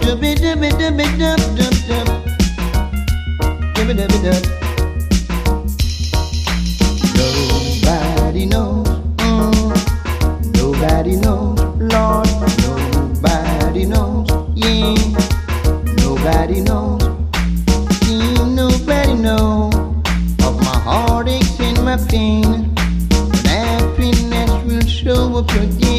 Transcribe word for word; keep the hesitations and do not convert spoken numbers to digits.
dubby dubby dubby dub dub dub. Dubby dubby dub. Nobody knows, mm, nobody knows, Lord, nobody knows, yeah, nobody knows, yeah, nobody knows of my heartaches and my pain. But happiness will show up again.